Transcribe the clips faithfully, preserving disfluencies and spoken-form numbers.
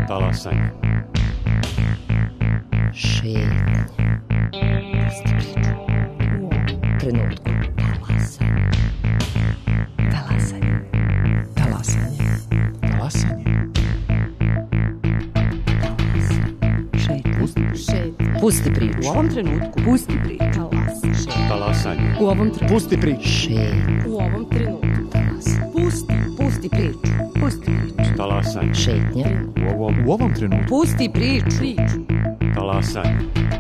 Talasanje. Šetnje. Pusti priču. U ovom trenutku. Talasanje. Talasanje. Talasanje. Talasanje. Šetnje. Pusti. Šetnje. Pusti priču. U ovom trenutku. Pusti priču. Talasanje. Talasanje. U ovom trenutku. Pusti priču. Šetnje. U ovom trenutku. Talasanje. Pusti. Pusti priču. Pusti priču. Talasanje. Šetnje. U ovom U ovom trenutku. Pusti priču. Priču. talasanje.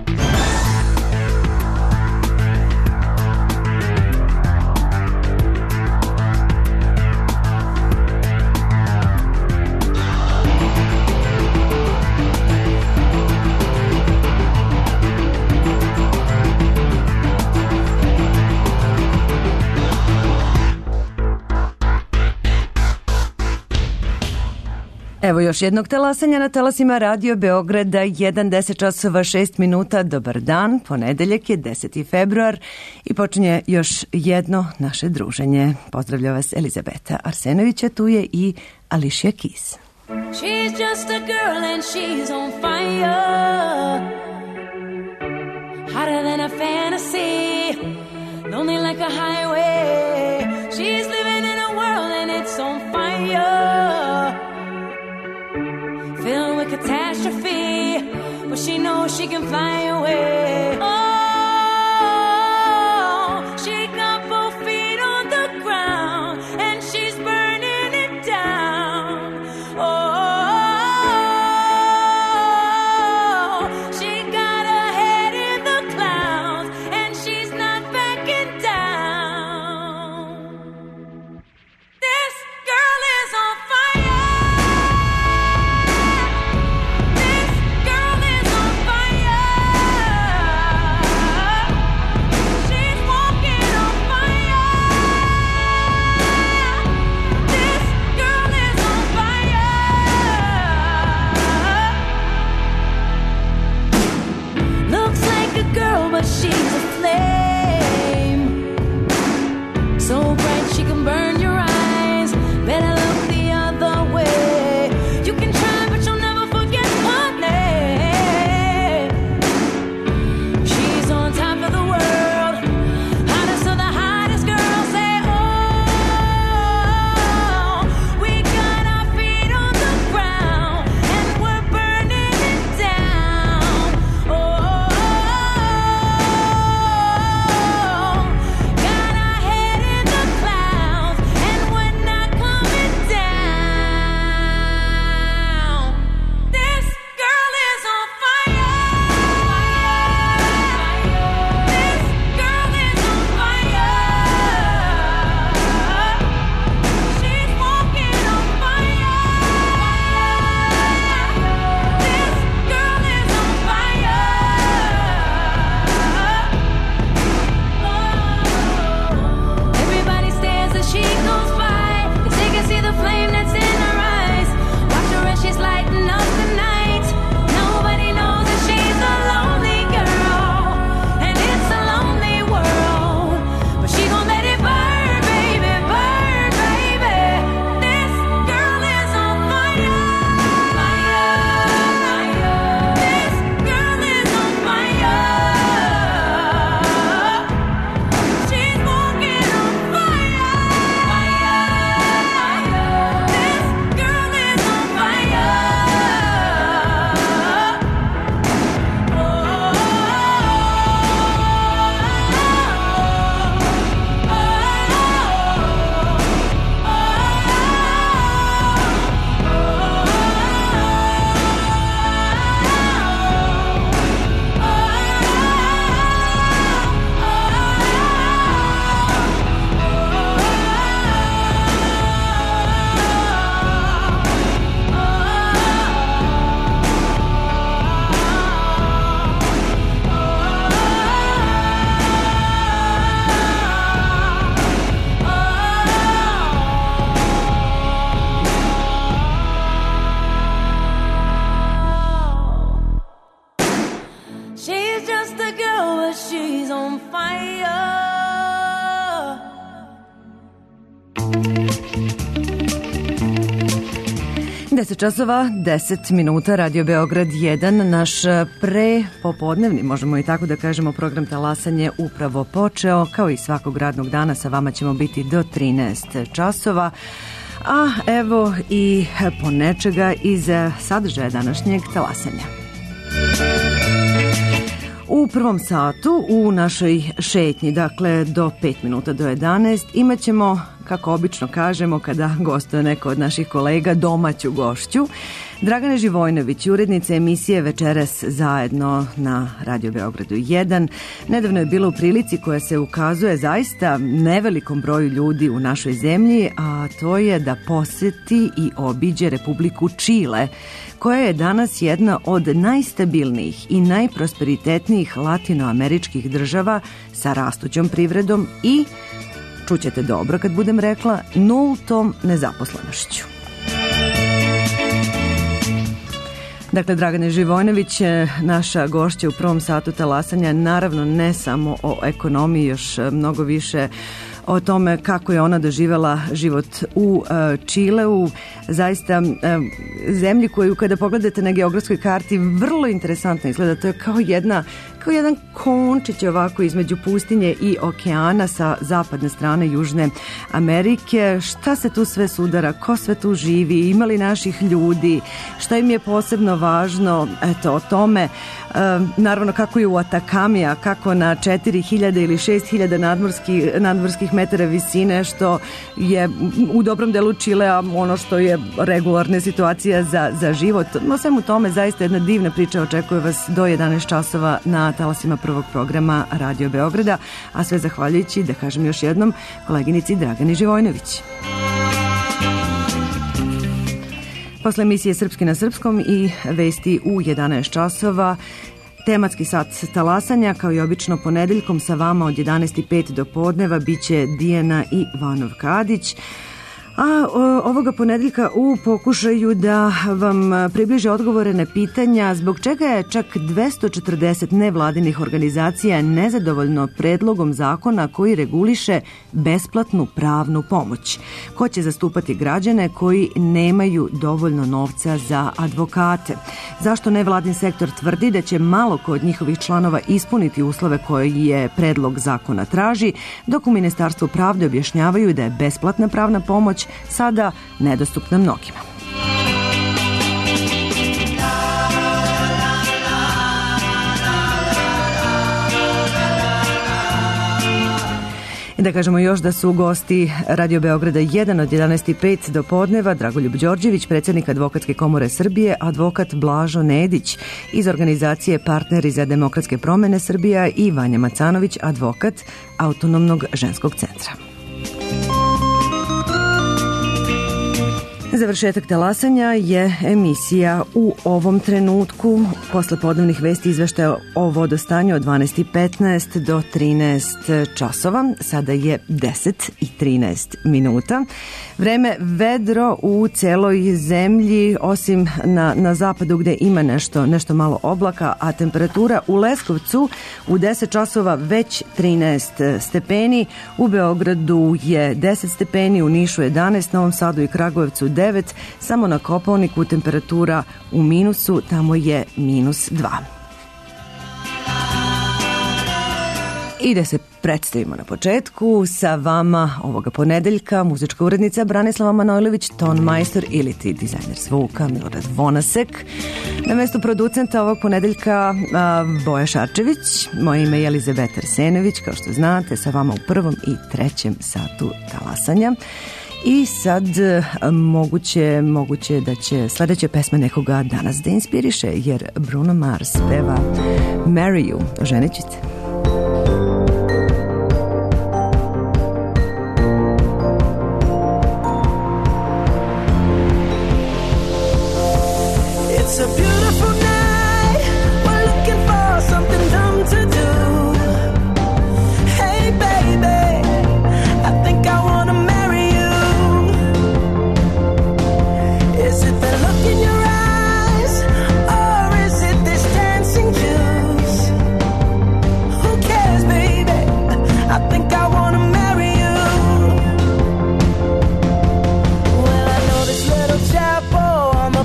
Evo još jednog talasanja na talasima Radio Beograda, jedan deset časova šest minuta. Dobar dan, ponedeljak je deseti februar i počinje još jedno naše druženje. Pozdravlja vas Elizabeta Arsenovića, tu je i Alicia Keys. She's just a girl and she's on fire, hotter than a fantasy, lonely like a highway. She's living in a world and it's on fire, filled with catastrophe, but she knows she can fly away. Oh, she got both feet on the ground and she's burning it down. Oh, she got her head in the clouds and she's not backing down. This girl is on fire. This girl is on fire. deset časova, deset minuta, Radio Beograd jedan, naš pre popodnevni, možemo i tako da kažemo, program Talasanje upravo počeo, kao i svakog radnog dana sa vama ćemo biti do trinaest časova, a evo i ponečega iz sadržaja današnjeg Talasanja. U prvom satu u našoj šetnji, dakle do pet minuta do jedanaest, imat ćemo, kako obično kažemo kada gostuje neko od naših kolega, domaću gošću. Dragana Živojnović, urednica emisije Večeras zajedno na Radio Beogradu jedan, nedavno je bila u prilici koja se ukazuje zaista nevelikom broju ljudi u našoj zemlji, a to je da poseti i obiđe Republiku Čile, koja je danas jedna od najstabilnijih i najprosperitetnijih latinoameričkih država sa rastućom privredom i, čućete dobro kad budem rekla, nultom nezaposlenošću. Dakle, Dragana Živojnović, naša gošća u prvom satu Talasanja, naravno ne samo o ekonomiji, još mnogo više o tome kako je ona doživjela život u Čileu, zaista zemlji koju kada pogledate na geografskoj karti vrlo interesantno izgleda, to je kao jedna kao jedan končić ovako između pustinje i okeana sa zapadne strane Južne Amerike. Šta se tu sve sudara, ko sve tu živi, ima li naših ljudi, šta im je posebno važno, eto o tome. E, naravno kako je u Atakami, a kako na četiri hiljade ili šest hiljada nadmorskih, nadmorskih metara visine, što je u dobrom delu Čilea ono što je regularna situacija za, za život. No svemu tome zaista jedna divna priča očekuje vas do jedanaest časova na talasima prvog programa Radio Beograda, a sve zahvaljujući, da kažem još jednom, koleginici Dragani Živojnović. Posle emisije Srpski na srpskom i vesti u jedanaest časova, tematski sat Talasanja, kao i obično ponedeljkom sa vama od jedanaest i pet do podneva biće Dijana i Vanov Kadić. A ovoga ponedeljka u pokušaju da vam približe odgovore na pitanja zbog čega je čak dvesta četrdeset nevladinih organizacija nezadovoljno predlogom zakona koji reguliše besplatnu pravnu pomoć. Ko će zastupati građane koji nemaju dovoljno novca za advokate? Zašto nevladin sektor tvrdi da će malo ko od njihovih članova ispuniti uslove koje je predlog zakona traži, dok u Ministarstvu pravde objašnjavaju da je besplatna pravna pomoć sada nedostupna mnogima. I da kažemo još da su gosti Radio Beograda jedan od jedanaest i pet do podneva Dragoljub Đorđević, predsjednik Advokatske komore Srbije, advokat Blažo Nedić iz organizacije Partneri za demokratske promene Srbija i Vanja Macanović, advokat Autonomnog ženskog centra. Završetak Talasanja je emisija u ovom trenutku. Posle podnevnih vesti izveštaja o vodostanju od dvanaest i petnaest do trinaest časova. Sada je deset i trinaest minuta. Vreme vedro u celoj zemlji, osim na, na zapadu gde ima nešto, nešto malo oblaka, a temperatura u Leskovcu u deset časova već trinaest stepeni, u Beogradu je deset stepeni, u Nišu jedanaest, Novom Sadu i Kragujevcu devet, samo na Kopaoniku temperatura u minusu, tamo je minus dva. I da se predstavimo na početku, sa vama ovoga ponedeljka muzička urednica Branislava Manojlović, tonmajstor ili ti dizajner zvuka Milorad Vonasek. Na mestu producenta ovog ponedeljka a, Boja Šarčević, moje ime je Elizabeta Arsenović, kao što znate, sa vama u prvom i trećem satu Talasanja. I sad moguće, moguće da će sledeća pesma nekoga danas da inspiriše, jer Bruno Mars peva Marry You, oženit ću te. It's a beautiful night. We're looking for something dumb to do. Hey baby, I think I wanna marry you. Is it the look in your eyes, or is it this dancing juice? Who cares, baby? I think I wanna marry you. Well, I know this little chapel on the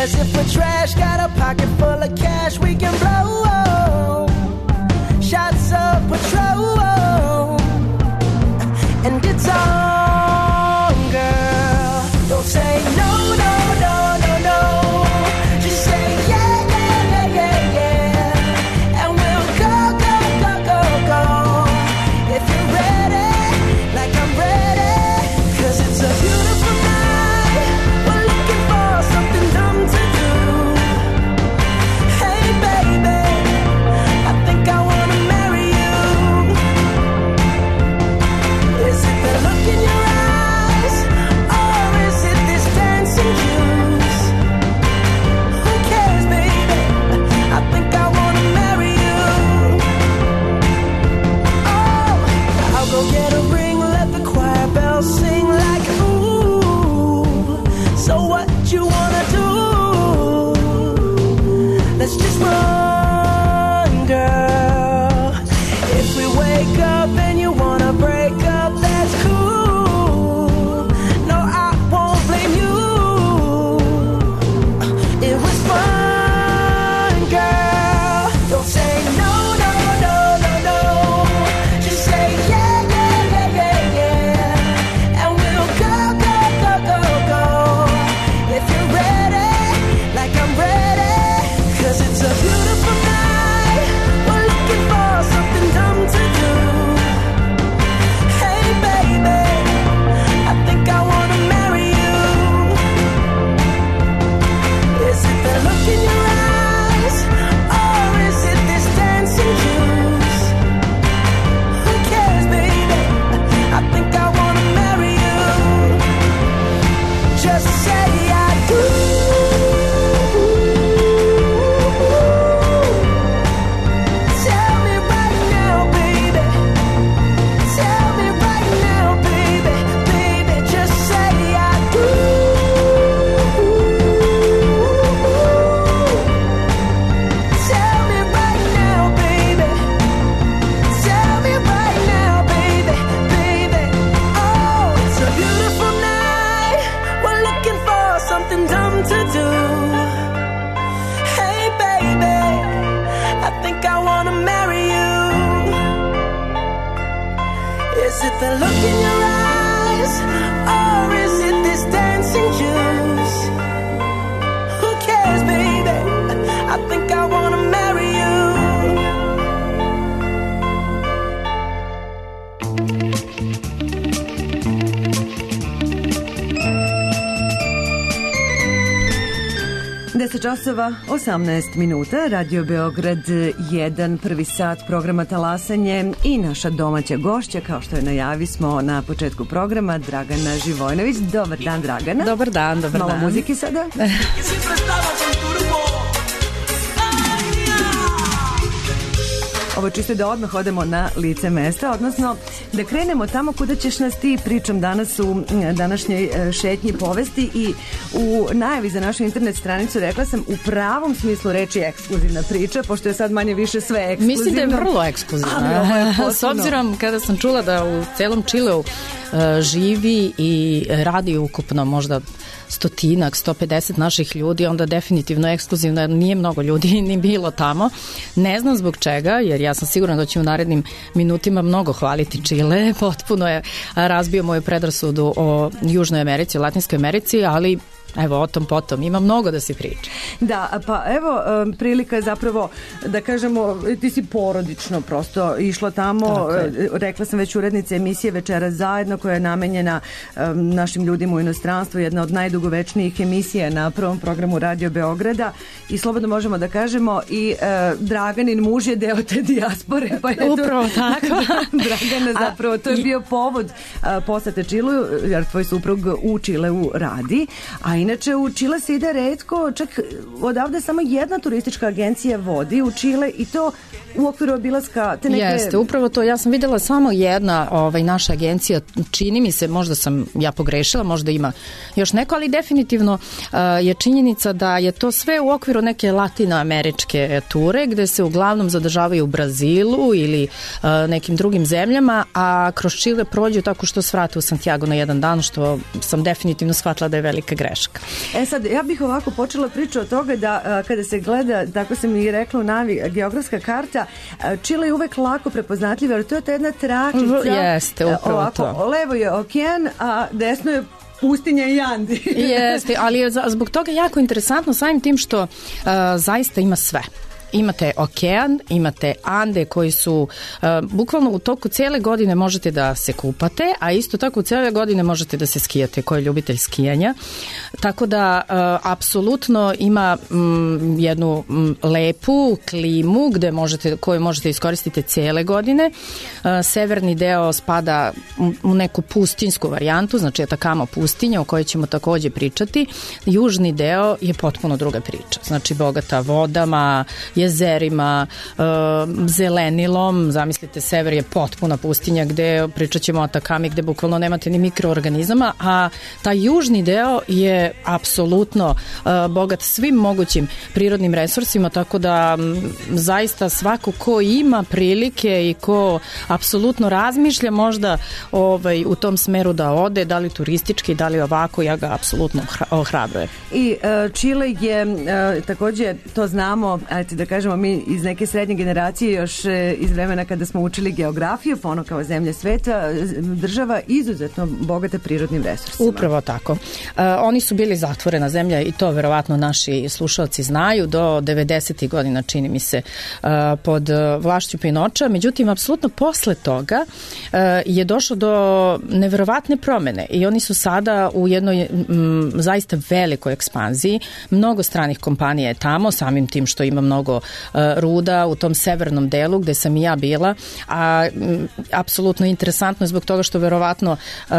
as if we're trash. Got a pocket full of cash we can blow. Shots of Patrol, and it's on, girl. Don't say no, no, no, no, no. Just say yeah, yeah, yeah, yeah, yeah. And we'll go, go, go, go, go. If you're ready, like I'm ready. Cause it's a beautiful night. We're looking for something dumb to do. Hey, baby, I think I wanna marry you. Is it the look in your eyes, or is it this dancing juice? Who cares, baby? I think I wanna marry you. Oh, I'll go get a ring, let the choir bells sing like ooh. So what you wanna do? Let's just run, girl. If we wake up and you wanna break up, that's cool. No, I won't blame you. It was fun, girl. Don't say no, no, no, no, no. Just say yeah, yeah, yeah, yeah, yeah. And we'll go, go, go, go, go. If you're ready, like I'm ready. Cause it's a beautiful night. We're looking for something dumb to do. Hey, baby, I think I wanna marry you. Is it the look in your eyes, or is it this dancing juice? Who cares, baby? I think I wanna marry you. Just say I do. Tell me right now, baby. Tell me right now, baby. Baby, just say I do. Tell me right now, baby. Tell me right now, baby. Baby, oh, it's a beautiful night. We're looking for something dumb to do. Hey, baby, I think I wanna marry you. Is it the look in your eyes, or is it this dancing juice? Who cares, baby? I think I wanna marry you. deset časova, osamnaest minuta, Radio Beograd jedan, prvi sat programa Talasanje i naša domaća gošća, kao što je najavi smo na početku programa, Dragana Živojnović. Dobar dan, Dragana. Dobar dan, dobar Malo dan. muzike sada. Ovo je čisto da odmah odemo na lice mesta, odnosno da krenemo tamo kuda ćeš nas ti. Pričam danas u današnjoj e, šetnji povesti i u najavi za našu internet stranicu rekla sam u pravom smislu reči ekskluzivna priča, pošto je sad manje više sve ekskluzivno. Mislim da je vrlo ekskluzivna. S obzirom kada sam čula da u celom Čileu uh, živi i radi ukupno možda stotinak, sto pedeset naših ljudi, onda definitivno ekskluzivno, nije mnogo ljudi ni bilo tamo. Ne znam zbog čega, jer ja sam sigurna da ću u narednim minutima mnogo hvaliti Čile. Potpuno je razbio moju predrasudu o Južnoj Americi, o Latinskoj Americi, ali evo, o tom potom, ima mnogo da se priča. Da, pa evo, um, prilika je zapravo da kažemo, ti si porodično prosto išla tamo, rekla sam već urednice emisije Večera zajedno, koja je namenjena um, našim ljudima u inostranstvu, jedna od najdugovečnijih emisija na prvom programu Radio Beograda i slobodno možemo da kažemo i uh, Draganin muž je deo te dijaspore. Pa je Upravo to, tako. Dragana zapravo, to je bio povod uh, posete Čilu, jer tvoj suprug u Čileu radi, a inače u Čile se ide retko, čak odavde samo jedna turistička agencija vodi u Čile i to u okviru obilaska te neke... Jeste, upravo to. Ja sam videla samo jedna ovaj, naša agencija, čini mi se, možda sam ja pogrešila, možda ima još neko, ali definitivno uh, je činjenica da je to sve u okviru neke latinoameričke ture, gde se uglavnom zadržavaju u Brazilu ili uh, nekim drugim zemljama, a kroz Čile prođu tako što svrate u Santiago na jedan dan, što sam definitivno shvatila da je velika greška. E sad, ja bih ovako počela priču od toga da a, kada se gleda, tako sam i rekla u navi, geografska karta, a, Čile je uvek lako prepoznatljiva, jer to je ta jedna tračica. Jeste, upravo ovako, to. Levo je okean, a desno je pustinja i Andi. Jeste, ali je zbog toga jako interesantno samim tim što uh, zaista ima sve. Imate okean, imate Ande koji su uh, bukvalno u toku cijele godine možete da se kupate, a isto tako u cijele godine možete da se skijate, ko je ljubitelj skijanja. Tako da uh, apsolutno ima um, jednu um, lepu klimu gde možete, koju možete iskoristiti cijele godine. Uh, severni deo spada u, u neku pustinsku varijantu, znači Atakama pustinja o kojoj ćemo takođe pričati. Južni deo je potpuno druga priča, znači bogata vodama, jezerima, e, zelenilom, zamislite, sever je potpuna pustinja gde pričat ćemo o Atakami gde bukvalno nemate ni mikroorganizama, a taj južni deo je apsolutno e, bogat svim mogućim prirodnim resursima, tako da m, zaista svako ko ima prilike i ko apsolutno razmišlja možda ovaj, u tom smeru da ode, da li turistički, da li ovako, ja ga apsolutno ohrabrujem. I e, Čile je e, takođe, to znamo, ajte da kažemo mi iz neke srednje generacije još e, iz vremena kada smo učili geografiju, pa ono kao zemlje sveta, država izuzetno bogata prirodnim resursima. Upravo tako. E, oni su bili zatvorena zemlja i to verovatno naši slušalci znaju do devedesetih godina, čini mi se, e, pod vlašću Pinoča. Međutim, apsolutno posle toga e, je došlo do neverovatne promene i oni su sada u jednoj m, zaista velikoj ekspanziji. Mnogo stranih kompanija je tamo, samim tim što ima mnogo uh, ruda u tom severnom delu gde sam i ja bila, a m, apsolutno interesantno je zbog toga što verovatno uh,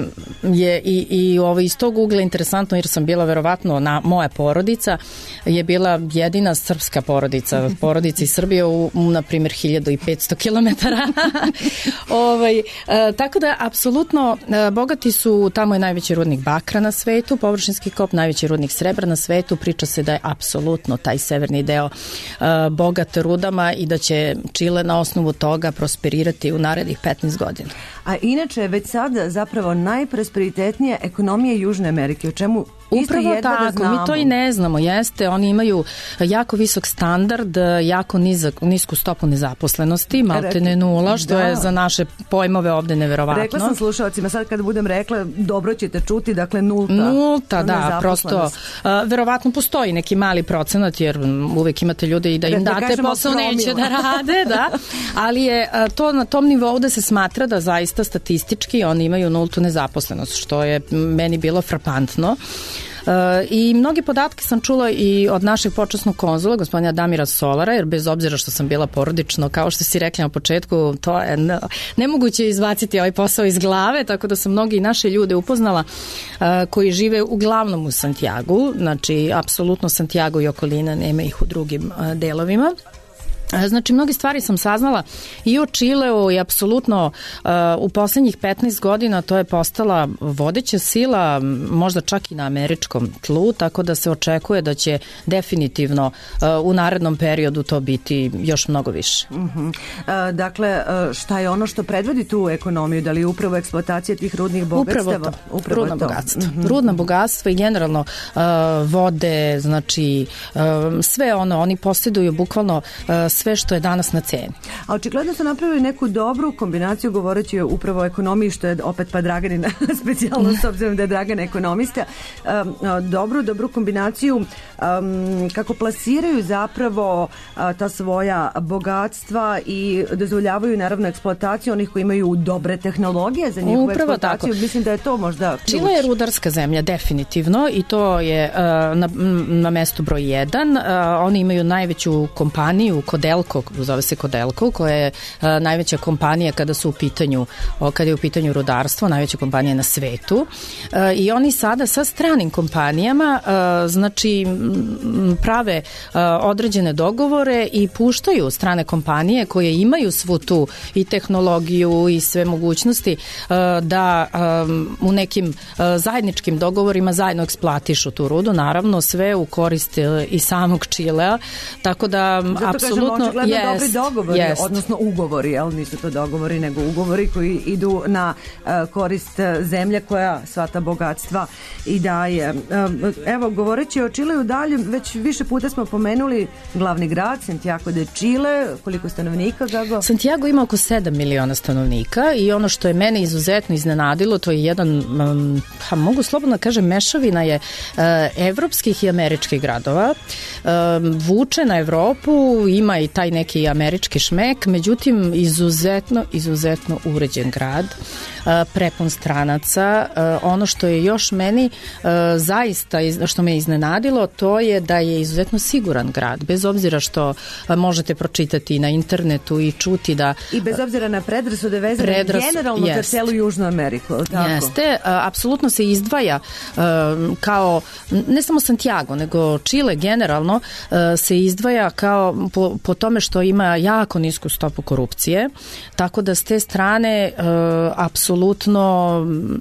je i, i ovo iz tog ugla interesantno jer sam bila verovatno, na, moja porodica je bila jedina srpska porodica, porodica iz Srbije u, u na primjer, hiljadu i petsto kilometara. ovaj, uh, tako da, apsolutno, uh, bogati su, tamo je najveći rudnik bakra na svetu, površinski kop, najveći rudnik srebra na svetu, priča se da je apsolutno taj severni deo uh, bogat rudama i da će Čile na osnovu toga prosperirati u narednih petnaest godina. A inače, već sad zapravo najprosperitetnija ekonomija Južne Amerike, o čemu Upravo tako, mi to i ne znamo, jeste, oni imaju jako visok standard, jako nizak, nisku stopu nezaposlenosti, maltene nula, što da. je za naše pojmove ovde neverovatno. Rekla sam slušalcima, sad kad budem rekla, dobro ćete čuti, dakle nulta. Nulta, da, prosto, uh, verovatno postoji neki mali procenat, jer uvek imate ljude i da im da, date da posao neće da rade, da, ali je uh, to na tom nivou da se smatra da zaista statistički oni imaju nultu nezaposlenost, što je meni bilo frapantno. Uh, i mnogi podatke sam čula i od našeg počasnog konzula, gospodina Damira Solara, jer bez obzira što sam bila porodično, kao što si rekla na početku, to je ne, nemoguće izbaciti ovaj posao iz glave, tako da sam mnogi naše ljude upoznala uh, koji žive uglavnom u Santiagu, znači apsolutno Santiago i okolina, nema ih u drugim uh, delovima. Znači, mnogi stvari sam saznala i o Čileu i apsolutno uh, u poslednjih petnaest godina to je postala vodeća sila, možda čak i na američkom tlu, tako da se očekuje da će definitivno uh, u narednom periodu to biti još mnogo više. Uh-huh. Uh, dakle, uh, šta je ono što predvodi tu ekonomiju? Da li je upravo eksploatacija tih rudnih bogatstava? Upravo to. Upravo Rudna to. bogatstva. Uh-huh. Rudna bogatstva i generalno uh, vode, znači uh, sve ono, oni posjeduju bukvalno uh, sve što je danas na ceni. A očigledno su napravili neku dobru kombinaciju, govoreći upravo o ekonomiji, što je opet pa Draganina specijalno, s obzirom da je Dragana ekonomista, um, dobru, dobru kombinaciju um, kako plasiraju zapravo uh, ta svoja bogatstva i dozvoljavaju naravno eksploataciju onih koji imaju dobre tehnologije za njihovu upravo eksploataciju. Tako. Mislim da je to možda ključ. Čile je rudarska zemlja, definitivno, i to je uh, na, na mestu broj jedan. Uh, oni imaju najveću kompaniju, Kodela Kodelko, zove se Kodelko, koja je a, najveća kompanija kada su u pitanju, o, kada je u pitanju rudarstvo, najveća kompanija na svetu. A, I oni sada sa stranim kompanijama a, znači m, prave a, određene dogovore i puštaju strane kompanije koje imaju svu tu i tehnologiju i sve mogućnosti a, da a, u nekim a, zajedničkim dogovorima zajedno eksploatišu tu rudu, naravno sve u korist a, i samog Čilea, tako da zato apsolutno kažemo očigledno jest, dobri dogovori, jest. odnosno ugovori, jel? Nisu to dogovori nego ugovori koji idu na uh, korist uh, zemlje koja sva ta bogatstva i daje. Uh, evo, govoreći o Čileu dalje, već više puta smo pomenuli glavni grad, Santiago de Chile, koliko stanovnika, Gago? Santiago ima oko sedam miliona stanovnika i ono što je mene izuzetno iznenadilo, to je jedan, um, pa mogu slobodno kažem, mešavina je uh, evropskih i američkih gradova. Um, vuče na Evropu, ima i taj neki američki šmek, međutim izuzetno, izuzetno uređen grad, uh, prepun stranaca. Uh, ono što je još meni uh, zaista, iz, što me iznenadilo, to je da je izuzetno siguran grad, bez obzira što uh, možete pročitati na internetu i čuti da... I bez obzira na predrasude vezane Predras, generalno jest. za celu Južnu Ameriku, tako? Jeste, uh, apsolutno se izdvaja uh, kao, ne samo Santiago, nego Čile generalno uh, se izdvaja kao po, po tome što ima jako nisku stopu korupcije, tako da s te strane uh, apsolutno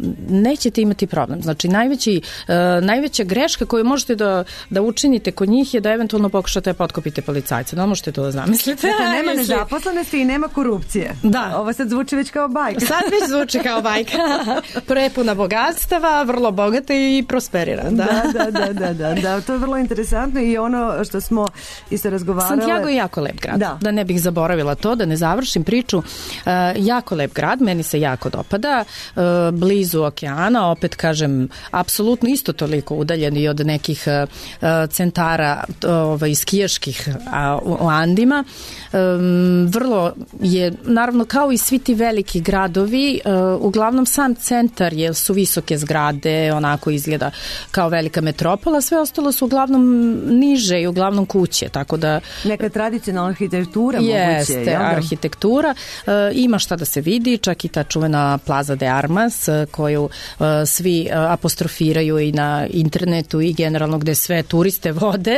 nećete imati problem. Znači, najveći, uh, najveća greška koju možete da, da učinite kod njih je da eventualno pokušate da potkopite policajce. Da li možete to da zamislite? Dakle, nema nezaposlenosti i nema korupcije. Da. Ovo sad zvuči već kao bajka. Sad već zvuči kao bajka. Prepuna bogatstava, vrlo bogata i prosperiran. Da. Da, da, da, da, da, da. To je vrlo interesantno i ono što smo isto razgovarali. Santiago je jako lep grad. Da. da ne bih zaboravila to, da ne završim priču. Uh, jako lep grad, meni se jako dopada. Uh, blizu okeana, opet kažem, apsolutno isto toliko udaljen i od nekih uh, centara ovaj, skijaških uh, u Andima. Um, vrlo je, naravno, kao i svi ti veliki gradovi, uh, uglavnom sam centar je, su visoke zgrade, onako izgleda kao velika metropola, sve ostalo su uglavnom niže i uglavnom kuće, tako da... Neka tradicionalna arhitektura jeste, moguće. Jeste, arhitektura. Uh, ima šta da se vidi, čak i ta čuvena Plaza de Armas, uh, koju uh, svi uh, apostrofiraju i na internetu i generalno gde sve turiste vode,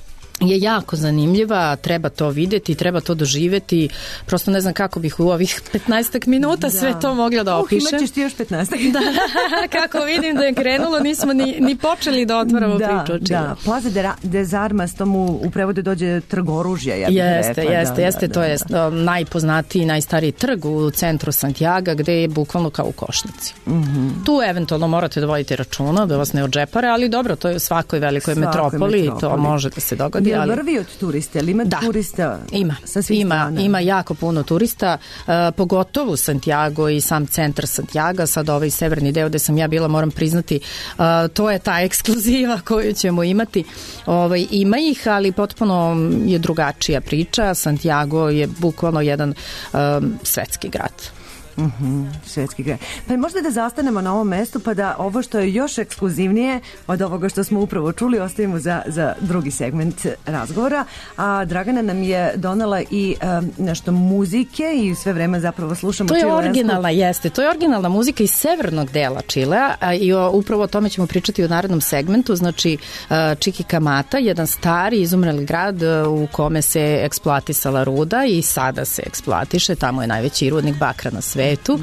je jako zanimljiva, treba to videti, treba to doživeti, prosto ne znam kako bih u ovih petnaestak minuta da. sve to mogla da opišem. Uh, imaćeš ti još petnaestak. Da, kako vidim da je krenulo, nismo ni, ni počeli da otvaramo da, priču. Da, Plaza de, de Armas, to mu u prevodu dođe trg oružja. Ja jeste, rekla, jeste, da, jeste, da, to da, je da. najpoznatiji, najstariji trg u centru Santiaga, gde je bukvalno kao u košnici. Mm-hmm. Tu eventualno morate da vodite računa, da vas ne odžepare, ali dobro, to je u svakoj velikoj svakoj metropoli, metropoli, to može da se dogodi. Je ali... vrvi od turista, ili ima da. turista ima, sa svih ima, strana? Ima jako puno turista, uh, pogotovo Santiago i sam centar Santiaga, sad ovaj severni deo gde sam ja bila, moram priznati, uh, to je ta ekskluziva koju ćemo imati. Ovaj, ima ih, ali potpuno je drugačija priča. Santiago je bukvalno jedan um, svetski grad. Uh-huh, svetski grad. Pa možda da zastanemo na ovom mestu pa da ovo što je još ekskluzivnije od ovoga što smo upravo čuli ostavimo za, za drugi segment razgovora, a Dragana nam je donela i um, nešto muzike i sve vreme zapravo slušamo to je čilensku. originalna, jeste, to je originalna muzika iz severnog dela Čilea a, i o, upravo o tome ćemo pričati u narednom segmentu. Znači uh, Čiquicamata, jedan stari izumreli grad uh, u kome se eksploatisala ruda i sada se eksploatiše, tamo je najveći rudnik bakra na svetu. Mm.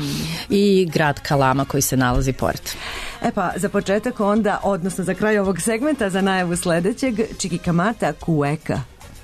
I grad Kalama koji se nalazi pored. E pa, za početak onda, odnosno za kraj ovog segmenta, za najavu sledećeg, Čiquicamata Cueca.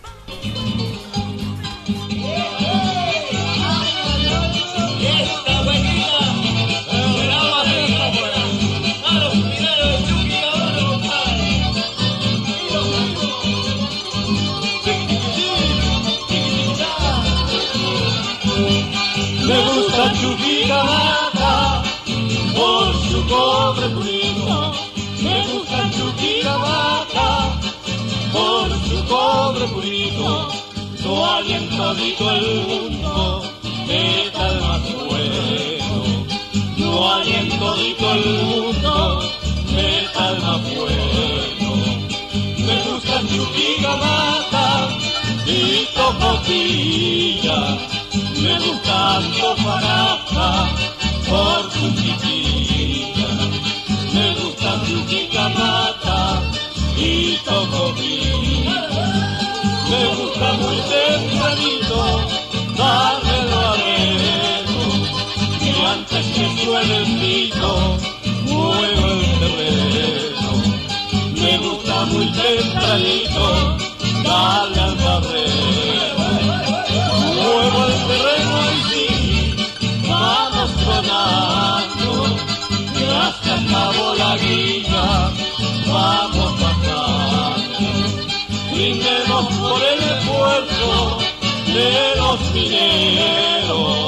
Me gusta Čiquicamata por su cobre purito. Me gusta Čiquicamata por su cobre purito. Su aliento todito el mundo me calma fuego. Su aliento todito el mundo me calma fuego. Me gusta Čiquicamata y cotilla, me gusta Antofagasta por su chiquilla, me gusta su chicamata y Tocopilla, me gusta muy tempranito darle el arreglo, y antes que suene el pico, muevo el terreno, me gusta muy tempranito darle al barrero, muevo el terreno y sí, vamos tronando, y hasta acabó la guilla, vamos pasando, brindemos por el esfuerzo de los mineros.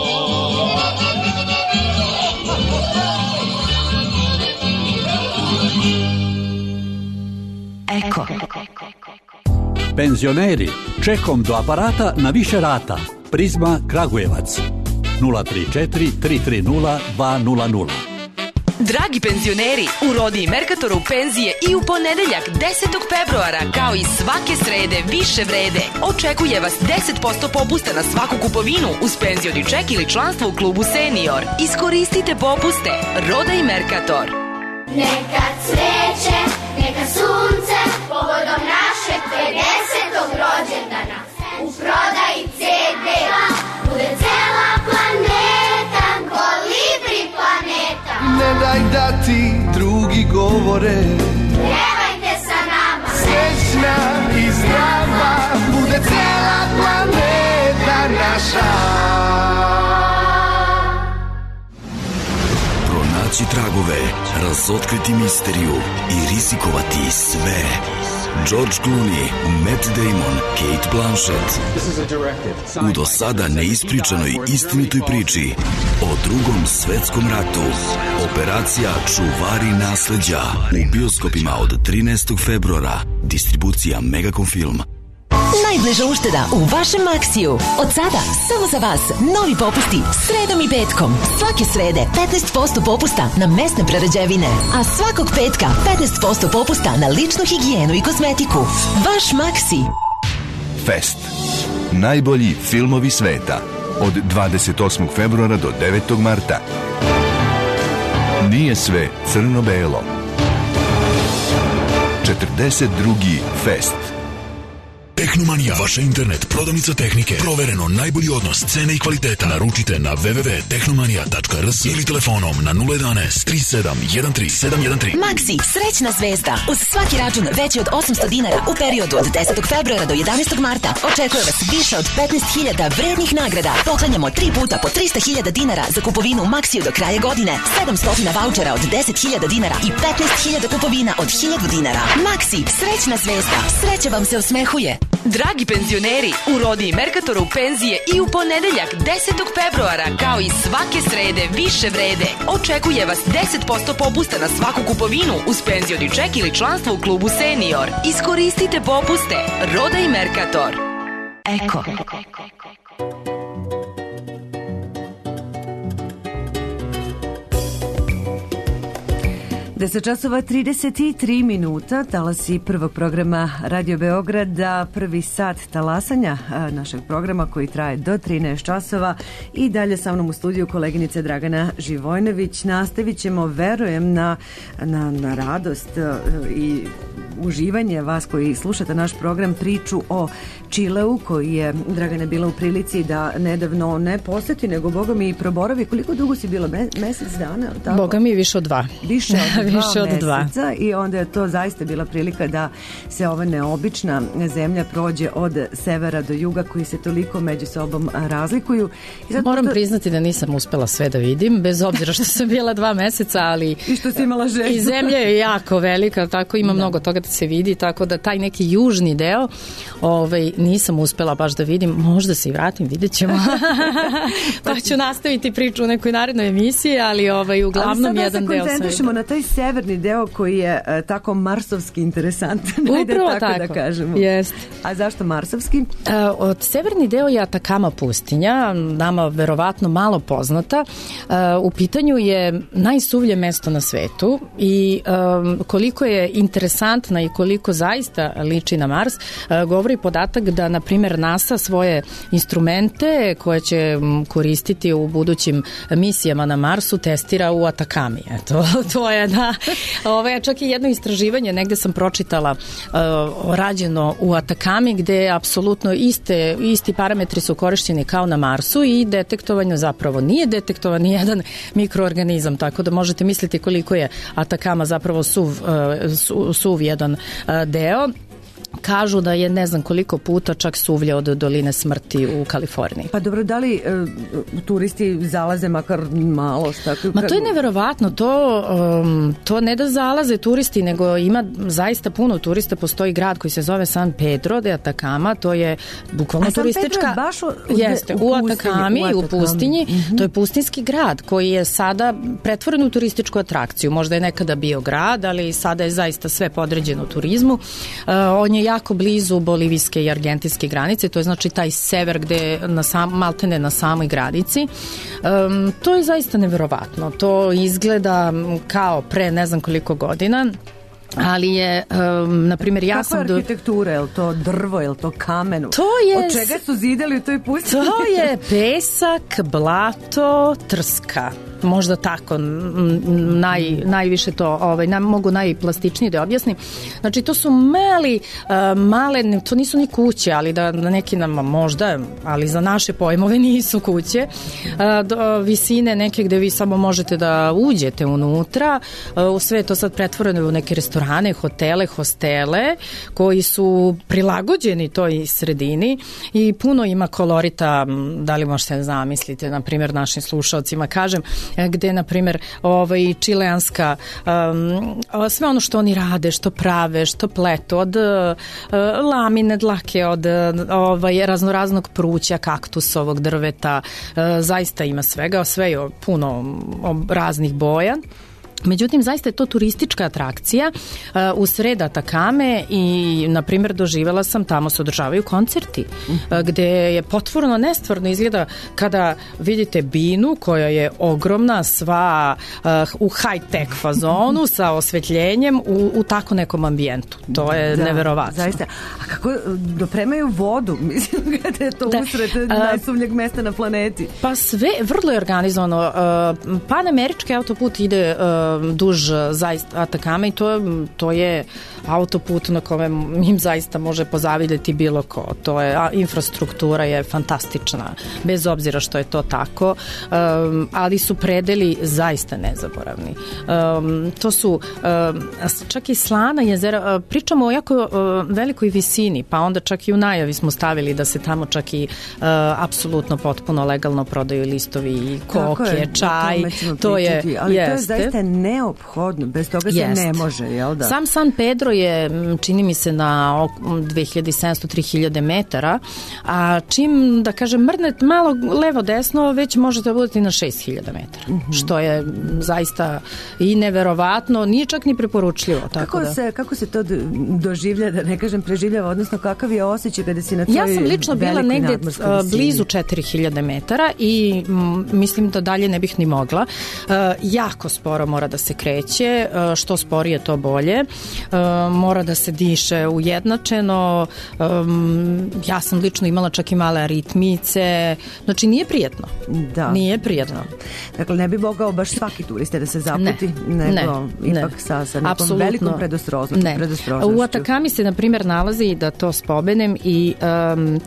Eko. Penzioneri, čekom do aparata na više rata. Prizma Kragujevac. nula tri četiri tri tri nula dva nula nula. Dragi penzioneri, u Rodi i Merkatoru penzije i u ponedeljak desetog februara, kao i svake srede više vrede. Očekuje vas deset posto popusta na svaku kupovinu uz penzioni ček ili članstvo u klubu Senior. Iskoristite popuste. Roda i Merkator. Neka cveće, neka sunce, povodom našeg pedesetog rođendana. U prodaji ce de bude cela planeta, Kolibri planeta. Ne daj da ti drugi govore, Pjevajte sa nama, srećna i zdrava, bude cela planeta naša. Pronaći tragove, razotkriti misteriju i rizikovati sve. George Clooney, Matt Damon, Kate Blanchett. U do sada neispričanoj istinitoj priči o drugom svetskom ratu. Operacija Čuvari nasleđa u bioskopima od trinaestog februara. Distribucija Megacom Film. Najbliža ušteda u vašem Maxiju. Od sada, samo za vas, novi popusti sredom i petkom. Svake srede petnaest posto popusta na mesne prerađevine, a svakog petka petnaest posto popusta na ličnu higijenu i kozmetiku. Vaš Maxi. Fest. Najbolji filmovi sveta. Od dvadeset osmog februara do devetog marta. Nije sve crno-belo. četrdeset drugi Fest. Tehnomanija, vaša internet prodavnica tehnike. Provereno najbolji odnos cene i kvaliteta. Naručite na w w w tačka tehnomanija tačka r s ili telefonom na nula jedanaest tri sedam jedan tri sedam jedan tri. Maxi, srećna zvezda. Uz svaki račun veći od osamsto dinara u periodu od desetog februara do jedanaestog marta očekuje vas više od petnaest hiljada vrednih nagrada. Poklanjamo tri puta po trista hiljada dinara za kupovinu u Maxiju do kraja godine, sedamsto vaučera od deset hiljada dinara i petnaest hiljada kupovina od hiljadu dinara. Maxi, srećna zvezda. Sreća vam se osmehuje. Dragi penzioneri, u Rodi i Merkatoru penzije i u ponedeljak desetog februara, kao i svake srede više vrede. Očekuje vas deset posto popusta na svaku kupovinu uz penzioni ček ili članstvo u klubu Senior. Iskoristite popuste. Roda i Merkator. Eko. deset časova trideset tri minuta, talasi prvog programa Radio Beograda, prvi sat talasanja našeg programa koji traje do trinaest časova i dalje sa mnom u studiju koleginice Dragana Živojnović. Nastavit ćemo, verujem, na, na, na radost i uživanje vas koji slušate naš program, priču o Čileu koji je Dragana bila u prilici da nedavno ne poseti, nego boga mi i proboravi. Koliko dugo si bila? Me, mesec dana? Tako? Boga mi više od dva. Više od dva više od meseca dva. I onda je to zaista bila prilika da se ova neobična zemlja prođe od severa do juga koji se toliko među sobom razlikuju. I sad moram to... priznati da nisam uspela sve da vidim, bez obzira što sam bila dva meseca, ali i što si imala želju. I zemlja je jako velika, tako ima da. mnogo toga da se vidi, tako da taj neki južni deo ovaj, nisam uspela baš da vidim. Možda se i vratim, vidjet ćemo. Pa ću nastaviti priču u nekoj narednoj emisiji, ali ovaj, uglavnom ali jedan deo sam. Ali sada se koncentrišemo na taj severni deo koji je e, tako marsovski interesantan. Ajde Upravo tako, tako. da kažemo. Jest. A zašto marsovski? Uh, od severni deo je Atakama pustinja, nama verovatno malo poznata. Uh, u pitanju je najsuvlje mesto na svetu i um, koliko je interesantna i koliko zaista liči na Mars, uh, govori podatak da, na primjer, NASA svoje instrumente koje će koristiti u budućim misijama na Marsu testira u Atakami. Eto, to je da, ove, čak i jedno istraživanje, negde sam pročitala, uh, rađeno u Atakami, gde apsolutno iste, isti parametri su korišćeni kao na Marsu i detektovanje zapravo nije detektovan ni jedan mikroorganizam, tako da možete misliti koliko je Atakama zapravo suv, uh, su, suv jedan uh, deo. Kažu da je ne znam koliko puta čak suvlje od doline smrti u Kaliforniji. Pa dobro, da li e, turisti zalaze makar malo? Šta? Ma to je neverovatno, to, um, to ne da zalaze turisti, nego ima zaista puno turista, postoji grad koji se zove San Pedro de Atacama, to je bukvalno A turistička... San Pedro je baš u, jeste, u, u Atakami, u, u pustinji, mm-hmm. To je pustinski grad koji je sada pretvoren u turističku atrakciju, možda je nekada bio grad, ali sada je zaista sve podređeno turizmu. Uh, on je jako blizu bolivijske i argentinske granice, to je znači taj sever gde na sam, maltene na samoj granici. Um, to je zaista neverovatno. To izgleda kao pre ne znam koliko godina, ali je, um, na primjer, ja Kako sam... Kako je arhitektura? Je li to drvo? Je li to kamen? To je... Od čega su zidali u toj pustinji? To je pesak, blato, trska. Možda tako, naj, najviše to, ovaj, nam, mogu najplastičnije da objasnim. Znači, to su mali, uh, male, to nisu ni kuće, ali da, da neki nam možda, ali za naše pojmove nisu kuće. Uh, do, visine neke gde vi samo možete da uđete unutra. Uh, u sve to sad pretvoreno u neke restorane, hotele, hostele, koji su prilagođeni toj sredini i puno ima kolorita, da li možete zamislite, na primjer, našim slušalcima kažem, gde, na primjer, ovaj, čileanska, um, sve ono što oni rade, što prave, što pletu, od uh, lamine dlake, od ovaj, raznoraznog pruća, kaktusovog drveta, uh, zaista ima svega, sve je puno raznih boja. Međutim, zaista je to turistička atrakcija uh, u sred Atakame i, na primjer, doživjela sam, tamo se održavaju koncerti, uh, gde je potvorno nestvarno izgleda kada vidite binu koja je ogromna, sva uh, u high-tech fazonu sa osvetljenjem u, u tako nekom ambijentu. To je da, neverovatno. Zaista. A kako dopremaju vodu? Mislim, kada je to da, usred uh, najsuvljeg mesta na planeti. Pa sve, vrlo je organizovano. Uh, Panamerički autoput ide uh, duž zaista Atakama i to, to je autoput na kome im zaista može pozavidjeti bilo ko. To je, a, infrastruktura je fantastična, bez obzira što je to tako, um, ali su predeli zaista nezaboravni. Um, to su um, čak i slana jezera, uh, pričamo o jako uh, velikoj visini, pa onda čak i u najavi smo stavili da se tamo čak i uh, apsolutno potpuno legalno prodaju listovi i koke, je, čaj. To je, ali jeste. to je zaista neophodno, bez toga se Jest. ne može, jel da? Sam San Pedro je, čini mi se, na dve hiljade sedamsto do tri hiljade metara, a čim, da kažem, mrnet malo levo-desno, već možete budeti na šest hiljada metara, mm-hmm. što je zaista i neverovatno, nije čak ni preporučljivo. Tako kako, da. se, kako se to doživlja, da ne kažem preživljava, odnosno kakav je osjećaj kada si na toj Ja sam lično bila negde blizu četiri hiljade metara i m, mislim da dalje ne bih ni mogla. Uh, jako sporo mora da se kreće, uh, što sporije to bolje. Uh, mora da se diše ujednačeno. Um, ja sam lično imala čak i male aritmice. Znači nije prijetno. Da. Nije prijetno. Dakle, ne bi mogao baš svaki turiste da se zaputi, ne, nego ne, ipak ne. sa, sa nekom Apsolutno. velikom predostrožnošću. U Atakami se, na primjer, nalazi, da to spomenem, i um,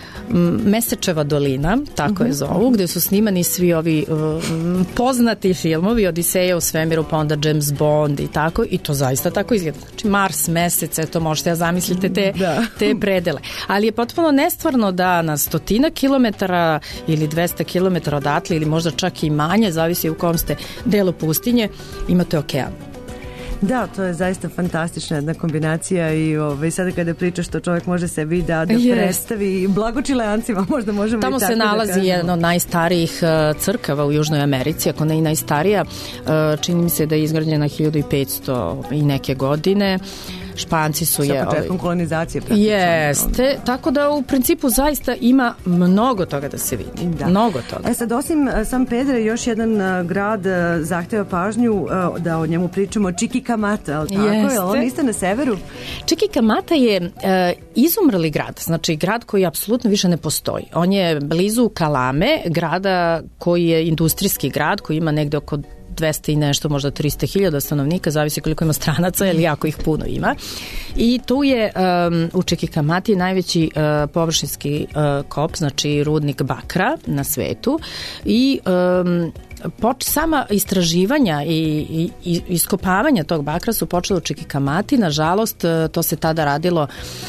Mesečeva dolina, tako uh-huh. je zovu, gde su snimani svi ovi um, poznati filmovi, Odiseja u svemiru, pa onda James Bond i tako, i to zaista tako izgleda. Znači Mars, mesec, eto možete da zamislite te, da. te predele. Ali je potpuno nestvarno da na stotina kilometara ili dvesta kilometara odatle, ili možda čak i manje, zavisi u kom ste delu pustinje, imate okean. Da, to je zaista fantastična jedna kombinacija i ovaj, sada kada pričaš to čovjek može sebi da, da Yes. predstavi blago Čileancima, možda možemo Tamo i tako se nalazi da kažemo. jedna od najstarijih uh, crkava u Južnoj Americi, ako ne i najstarija. Uh, čini mi se da je izgrađena hiljadu i petsto i neke godine. Španci su je... Sa početkom kolonizacije. praktično. Jeste, tako da u principu zaista ima mnogo toga da se vidi. Da. Mnogo toga. E sad, osim uh, San Pedro, još jedan uh, grad uh, zahteva pažnju uh, da o njemu pričamo, Čiquikamata, ali tako? Jeste. Je li on isto na severu? Čiquikamata je uh, izumrli grad, znači grad koji apsolutno više ne postoji. On je blizu Kalame, grada koji je industrijski grad, koji ima negde oko dvesta i nešto, možda trista hiljada stanovnika, zavisi koliko ima stranaca, ili jako ih puno ima. I tu je um, u Čiquikamati najveći uh, površinski uh, kop, znači rudnik bakra na svetu i um, poč, sama istraživanja i, i, i iskopavanja tog bakra su počela u Čiquikamati. Nažalost, to se tada radilo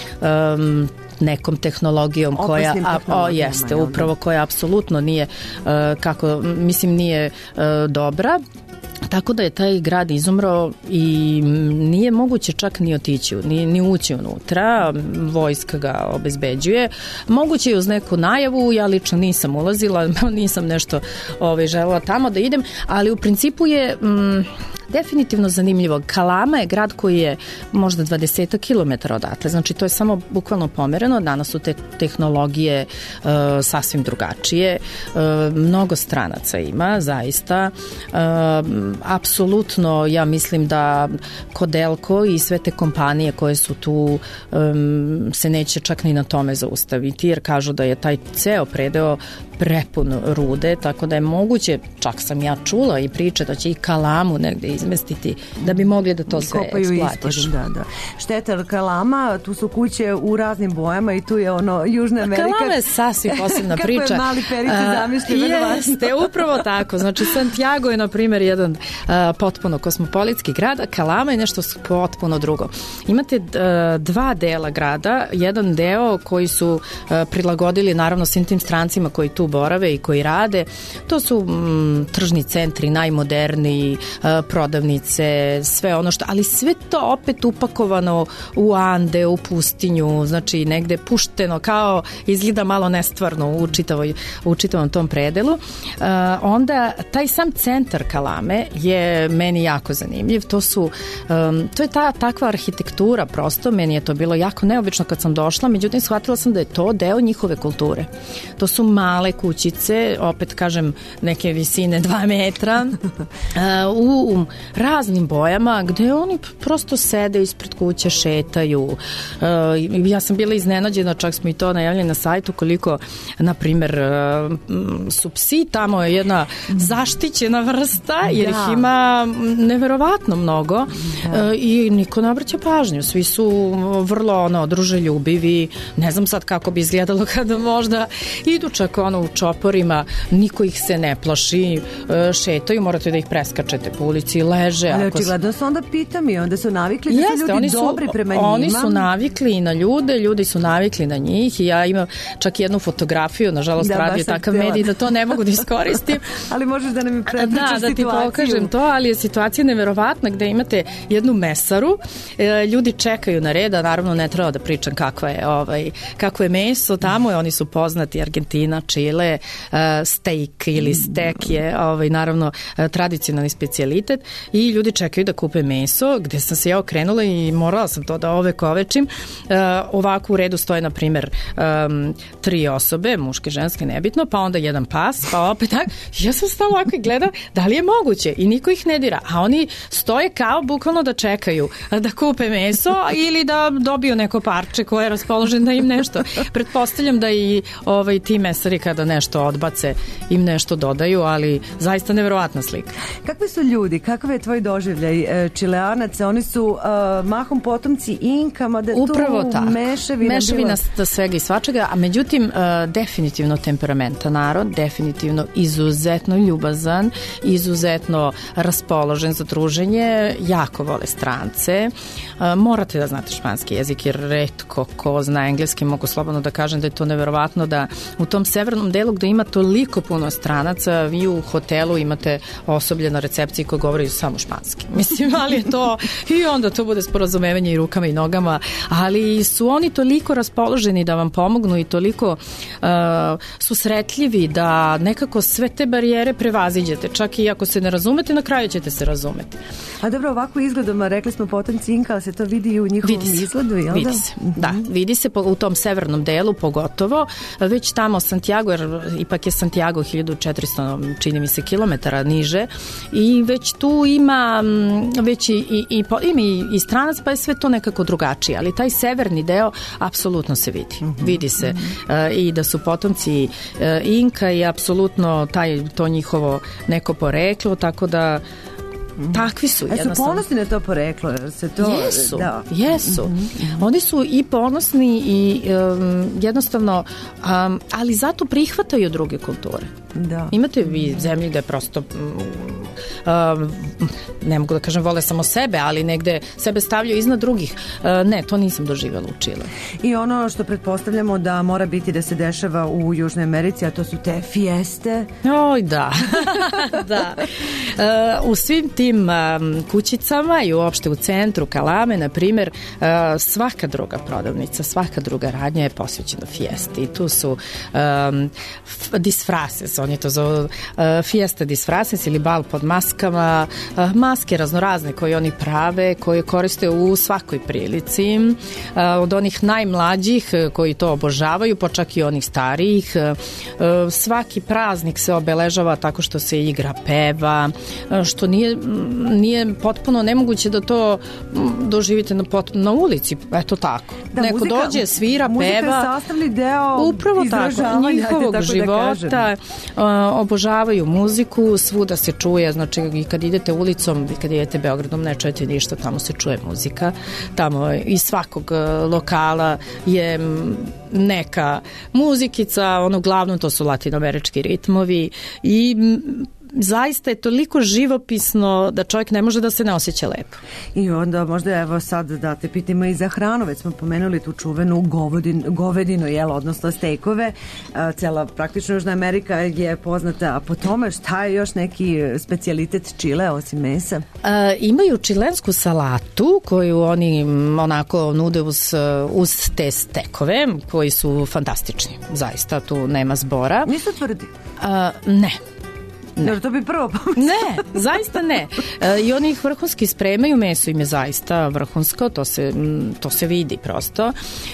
um, nekom tehnologijom koja a, o, jeste, upravo koja apsolutno nije uh, kako, mislim nije uh, dobra. Tako da je taj grad izumro i nije moguće čak ni otići, ni, ni ući unutra, vojska ga obezbeđuje. Moguće je uz neku najavu, ja lično nisam ulazila, nisam nešto ovaj, želela tamo da idem, ali u principu je... Mm, definitivno zanimljivo. Kalama je grad koji je možda dvadeset kilometara odatle, znači to je samo bukvalno pomereno. Danas su te tehnologije uh, sasvim drugačije. Uh, mnogo stranaca ima, zaista. Uh, apsolutno, ja mislim da Codelco i sve te kompanije koje su tu um, se neće čak ni na tome zaustaviti, jer kažu da je taj ceo predeo prepun rude, tako da je moguće, čak sam ja čula i priče da će i Kalamu negde izmestiti da bi mogli da to sve eksploatišu. Da, da. Šteta, ali Kalama, tu su kuće u raznim bojama i tu je ono Južna Amerika. Kalama je sasvim posebna priča. Kako je mali Perica zamišljen, verovatno. Jeste, upravo tako. Znači, Santiago je, na primjer, jedan uh, potpuno kosmopolitski grad, a Kalama je nešto potpuno drugo. Imate uh, dva dela grada, jedan deo koji su uh, prilagodili, naravno, svim tim strancima koji tu borave i koji rade. To su mm, tržni centri, najmoderniji, uh, prodavnice, sve ono što, ali sve to opet upakovano u Ande, u pustinju, znači negde pušteno, kao izgleda malo nestvarno u, čitavoj, u čitavom tom predelu. Uh, onda taj sam centar Kalame je meni jako zanimljiv. To su, um, to je ta takva arhitektura prosto, meni je to bilo jako neobično kad sam došla, međutim shvatila sam da je to deo njihove kulture. To su male kućice, opet kažem neke visine dva metra, uh, u, u raznim bojama, gde oni prosto sede ispred kuće, šetaju. Uh, ja sam bila iznenađena, čak smo i to najavljeni na sajtu, koliko, na primer, uh, su psi, tamo je jedna zaštićena vrsta, jer ih ima neverovatno mnogo uh, i niko ne obraća pažnju. Svi su vrlo ono, druželjubivi, ne znam sad kako bi izgledalo kada možda idu čak ono u čoporima, niko ih se ne plaši, uh, šetaju, morate da ih preskačete po ulici, leže. Ali ako očigledno su onda pitami, onda su navikli da Jeste, su ljudi oni su, dobri prema njima. Oni su navikli i na ljude, ljudi su navikli na njih i ja imam čak jednu fotografiju, nažalost Da, radio baš sam takav htjela. medij da to ne mogu da iskoristim. Ali možeš da nam prepričaš Da, da ti situaciju. pokažem to, ali je situacija neverovatna gde imate jednu mesaru, e, ljudi čekaju na red, a naravno ne treba da pričam kakva je, ovaj, kako je meso tamo, oni su poznati, Argentina, Čile, uh, steak ili stek je ovaj, naravno uh, tradicionalni specijalitet i ljudi čekaju da kupe meso, gde sam se ja okrenula i morala sam to da ovekovečim. Uh, ovako u redu stoje, na primer, um, tri osobe, muške, ženske, nebitno, pa onda jedan pas, pa opet tak. Ja sam stala ovako i gledam da li je moguće i niko ih ne dira, a oni stoje kao bukvalno da čekaju da kupe meso ili da dobiju neko parče koje je raspoložen da im nešto. Pretpostavljam da i ovaj, ti mesari kada nešto odbace im nešto dodaju, ali zaista neverovatna slika. Kakvi su ljudi? Kakav je tvoj doživljaj Čileanaca? Oni su uh, mahom potomci Inka, mada Upravo tu tako. mešavina Mešavina bila... svega i svačega, a međutim uh, definitivno temperamentan narod, definitivno izuzetno ljubazan, izuzetno raspoložen za druženje, jako vole strance. Uh, morate da znate španski jezik jer retko ko zna engleski, mogu slobodno da kažem da je to neverovatno da u tom severnom delu gde ima toliko puno stranaca, vi u hotelu imate osoblje na recepciji koji govori samo španski. Mislim, ali je to, i onda to bude sporazumevanje i rukama i nogama, ali su oni toliko raspoloženi da vam pomognu i toliko uh, susretljivi da nekako sve te barijere prevaziđete. Čak i ako se ne razumete, na kraju ćete se razumeti. A dobro, ovako izgledom, rekli smo potomci Inka, ali se to vidi i u njihovom vidi se, izgledu, jel da? Vidi se, da, vidi se po, u tom severnom delu pogotovo, već tamo Santiago, jer ipak je Santiago hiljadu četiristo, čini mi se, kilometara niže i već tu ima već i, i, i, ima i, i stranac, pa je sve to nekako drugačije, ali taj severni deo apsolutno se vidi. Mm-hmm. Vidi se mm-hmm. uh, i da su potomci uh, Inka i apsolutno taj, to njihovo neko poreklo, tako da takvi su. A su ponosni na to poreklo? Jer se to, jesu, da. jesu. Mm-hmm. Oni su i ponosni i um, jednostavno, um, ali zato prihvataju druge kulture. Da. Imate vi zemlji gde prosto um, ne mogu da kažem vole samo sebe, ali negde sebe stavljaju iznad drugih. Uh, ne, to nisam doživjela u Čile. I ono što pretpostavljamo da mora biti da se dešava u Južnoj Americi, a to su te fieste. Oj, da. da. Uh, u svim tim um, kućicama i uopšte u centru Kalame, na primjer, uh, svaka druga prodavnica, svaka druga radnja je posvećena fijesti. I tu su um, disfraces, oni to zovu uh, fiesta disfraces ili bal pod maskama, uh, maske raznorazne koje oni prave, koje koriste u svakoj prilici, uh, od onih najmlađih uh, koji to obožavaju, pa čak i onih starijih. Uh, uh, svaki praznik se obeležava tako što se igra, peva, uh, što nije, nije potpuno nemoguće da to doživite na, pot, na ulici, eto tako. Da, neko muzika, dođe, svira, muzika peva. Muzika je sastavni deo upravo tako, njihovog tako života, da uh, obožavaju muziku, svuda se čuje, znači i kad idete ulicom i kad idete Beogradom ne čujete ništa, tamo se čuje muzika, tamo iz svakog uh, lokala je neka muzikica, ono glavno to su latinoamerički ritmovi i zaista je toliko živopisno da čovjek ne može da se ne osjeća lepo. I onda možda evo sad da te pitimo i za hranu, već smo pomenuli tu čuvenu govedin, govedinu, jel, odnosno stejkove. Cela praktično Južna Amerika je poznata po tome. Šta je još neki specijalitet Čile osim mesa? E, imaju čilensku salatu koju oni onako nude uz, uz te stekove koji su fantastični. Zaista tu nema zbora. Nisu tvrdi? E, ne. Ne. Jer to bi prvo pomislio. Ne, zaista ne. E, I oni ih vrhunski spremaju, meso im je zaista vrhunsko, to se, to se vidi prosto.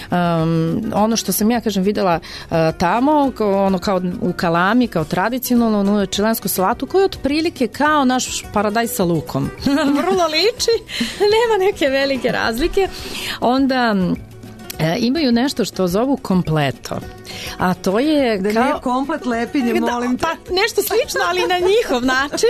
Um, ono što sam ja, kažem, videla uh, tamo, ono kao u Kalami, kao tradicionalno, ono čilensku salatu, koja je otprilike kao naš paradajz sa lukom. Vrlo liči, nema neke velike razlike. Onda E, imaju nešto što zovu kompleto. A to je da kao... nije komplet lepinje, molim te. Pa nešto slično, ali na njihov način.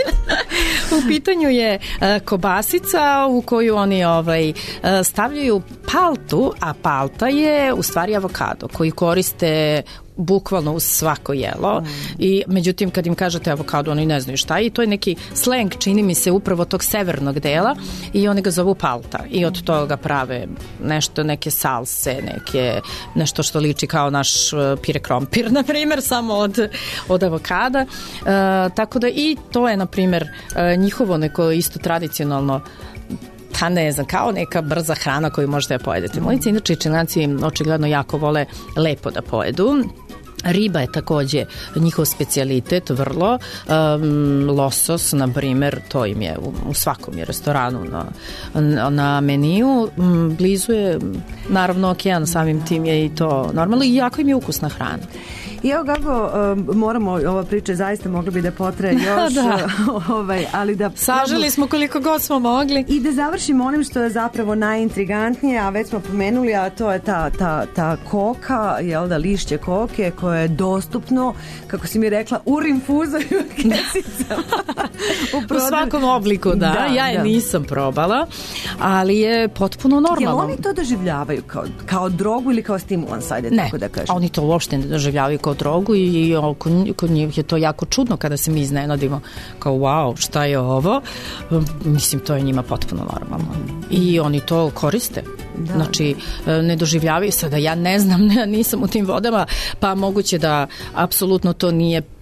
U pitanju je uh, kobasica u koju oni ovaj, uh, stavljaju paltu, a palta je u stvari avokado koji koriste bukvalno uz svako jelo. Mm. I međutim kad im kažete avokado, oni ne znaju šta je i to je neki sleng, čini mi se, upravo tog severnog dela i oni ga zovu palta i od toga prave nešto, neke salse, neke, nešto što liči kao naš pire krompir, na primjer, samo od, od avokada. E, tako da i to je, na primjer, njihovo neko isto tradicionalno, pa ne znam, kao neka brza hrana koju možete da pojedete. Mojice, inače Čilenci očigledno jako vole lepo da pojedu. Riba je takođe njihov specijalitet, vrlo. Um, losos, na primer, to im je u, u svakom je restoranu na, na meniju. Um, blizu je, naravno, okean, samim tim je i to normalno i jako im je ukusna hrana. I evo kako um, moramo, ova priča zaista mogla bi da potraje još, da. ovaj, ali da... Saželi smo koliko god smo mogli. I da završimo onim što je zapravo najintrigantnije, a već smo pomenuli, a to je ta, ta, ta koka, jel da, lišće koke, koje je dostupno, kako si mi rekla, u rinfuzu i u kesicama. u, u svakom obliku, da. da ja je da. nisam probala, ali je potpuno normalno. Jel oni to doživljavaju kao, kao drogu ili kao stimulans, ajde ne, tako da kažem? Oni to uopšte ne doživljavaju kao drogu i kod njih je to jako čudno kada se mi iznenadimo kao wow, šta je ovo? Mislim, to je njima potpuno normalno. I oni to koriste. Da, znači, da. ne doživljavaju sada, ja ne znam, nisam u tim vodama, pa moguće da apsolutno to nije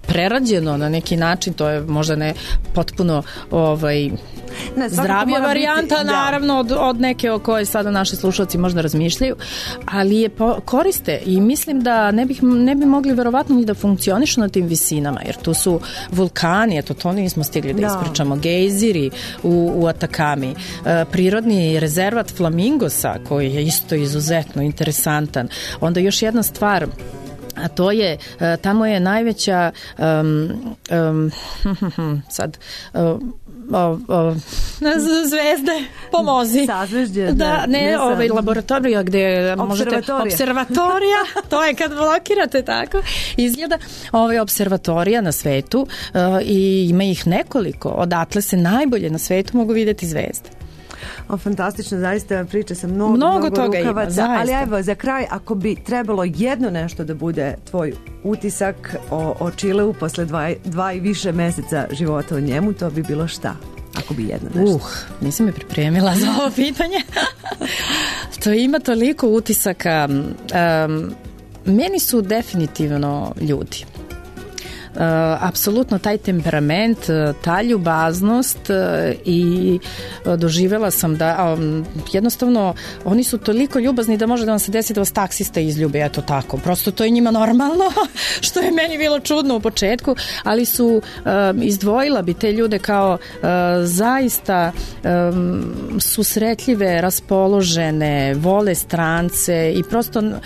prerađeno na neki način, to je možda ne potpuno ovaj Ne, svakako zdravija mora varijanta, biti, da. naravno od, od neke o kojoj sada naši slušalci možda razmišljaju, ali je po, koriste i mislim da ne, bih, ne bi mogli verovatno ni da funkcionišu na tim visinama, jer tu su vulkani, eto to nismo stigli da, Da. ispričamo, gejziri u, u Atakami, e, prirodni rezervat Flamingosa koji je isto izuzetno interesantan. Onda još jedna stvar, a to je, e, tamo je najveća um, um, sad um, O, o, zvezde, pomozi. Sazvežđe. Da, da, ne, ne ovaj laboratorija gde možete... Observatorija. Observatorija, to je kad blokirate tako, izgleda. Ovaj observatorija na svetu uh, i ima ih nekoliko. Odatle se najbolje na svetu mogu videti zvezde. O, fantastično, zaista priča sa mnogo, Mnogo mnogo toga ima, rukavaca, zaista. ali evo, za kraj, ako bi trebalo jedno nešto da bude tvoj utisak o, o Čileu posle dva, dva i više meseca života u njemu, to bi bilo šta? Ako bi jedno nešto. Uh, nisam me pripremila za ovo pitanje. To ima toliko utisaka. Um, meni su definitivno ljudi. Uh, apsolutno taj temperament, uh, ta ljubaznost uh, i uh, doživjela sam da um, jednostavno oni su toliko ljubazni da može da vam se desi da vas taksista izljubi, eto tako, prosto to je njima normalno što je meni bilo čudno u početku, ali su um, izdvojila bi te ljude kao uh, zaista um, susretljive, raspoložene, vole strance i prosto um,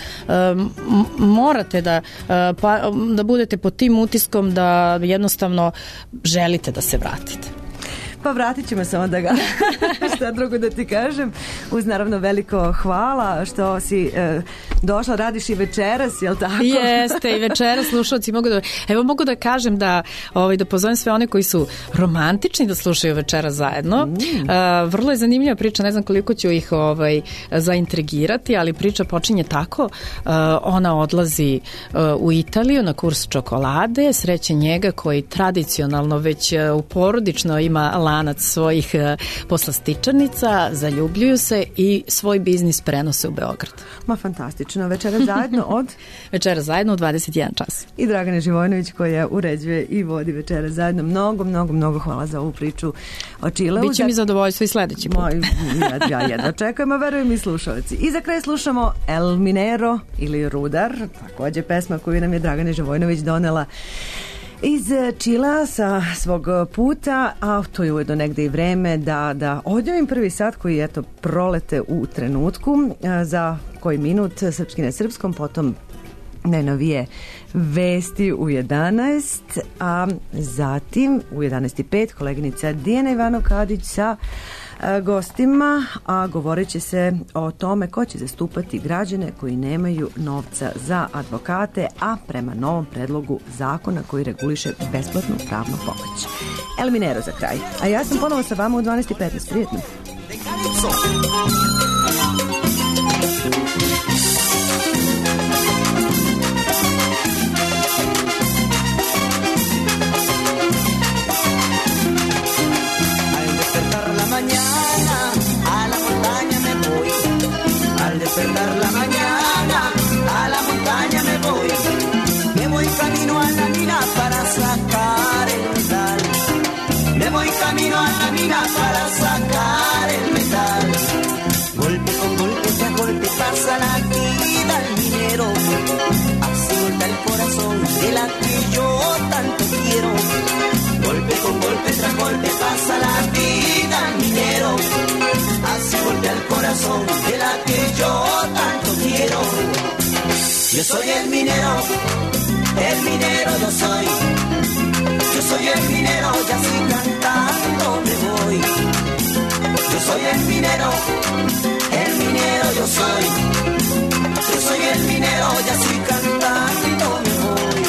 morate da, uh, pa, da budete pod tim utiskom da jednostavno želite da se vratite. Pa vratit ćemo se onda ga. Šta drugo da ti kažem. Uz naravno veliko hvala što si e, došla, radiš i večeras, jel tako? Jeste, i večeras slušalci mogu da... Evo mogu da kažem da, ovaj, da pozovem sve one koji su romantični da slušaju večeras zajedno. Mm. Uh, vrlo je zanimljiva priča, ne znam koliko ću ih ovaj, zaintrigirati, ali priča počinje tako. Uh, ona odlazi uh, u Italiju na kurs čokolade, sreće njega koji tradicionalno već uh, u porodično ima lanac svojih poslastičarnica, zaljubljuju se i svoj biznis prenose u Beograd. Ma fantastično. Večera zajedno od? Večera zajedno u dvadeset jedan čas. I Dragane Živojnović koja uređuje i vodi Večera zajedno. Mnogo, mnogo, mnogo hvala za ovu priču o Čileu. Biće mi zadovoljstvo i sledeći put. Moj, ja, ja jedno čekujem, a verujem i slušalci. I za kraj slušamo El Minero ili Rudar, takođe pesma koju nam je Dragane Živojnović donela iz Čilea sa svog puta, a to je ujedno negde i vreme da, da odjavim prvi sat koji eto prolete u trenutku, za koji minut srpski na srpskom, potom najnovije vesti u jedanaest, a zatim u jedanaest i pet koleginica Dijana Ivano-Kadić sa gostima, a govorit će se o tome ko će zastupati građane koji nemaju novca za advokate, a prema novom predlogu zakona koji reguliše besplatnu pravnu pomoć. El Minero za kraj. A ja sam ponovo sa vama u dvanaest i petnaest. Prijetno. Despertar la mañana, a la montaña me voy, me voy camino a la mina para sacar el metal, me voy camino a la mina para sacar el metal, golpe con golpe tras golpe pasa la vida al minero, así vuelta el corazón de la que yo tanto quiero, golpe con golpe tras golpe pasa la vida al minero, así golpea el corazón de la que yo tanto quiero. Yo soy el minero, el minero yo soy. Yo soy el minero y así cantando me voy. Yo soy el minero, el minero yo soy. Yo soy el minero y así cantando me voy.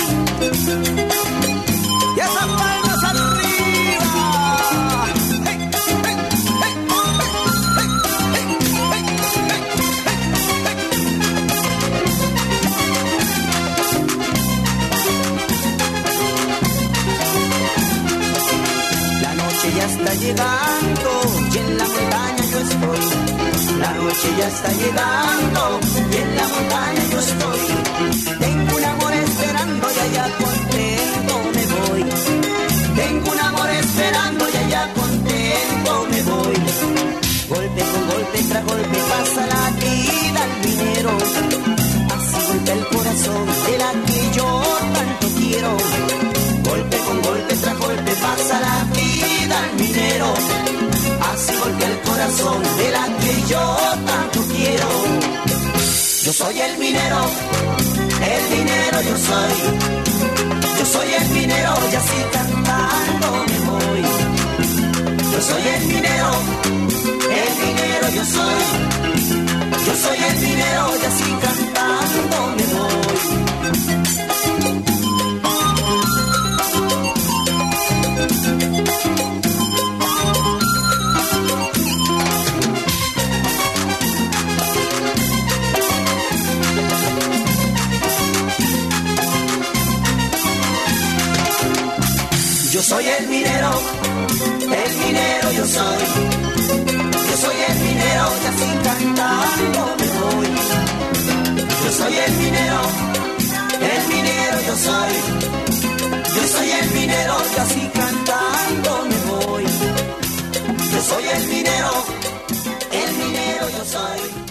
Y esas palmas arriba. Hey, hey, hey, hey, hey, La noche ya está llegando y en la montaña yo estoy. La noche ya está llegando y en la montaña yo estoy. Tengo un amor esperando y allá contento me corazón de la que yo tanto quiero. Yo soy el minero, el minero yo soy. Yo soy el minero y así cantando me voy. Yo soy el minero, el minero yo soy. Yo soy el minero y así cantando me voy. Yo soy el minero, el minero yo soy. Yo soy el minero y así cantando me voy. Yo soy el minero, el minero yo soy. Yo soy el minero y así cantando me voy. Yo soy el minero, el minero yo soy.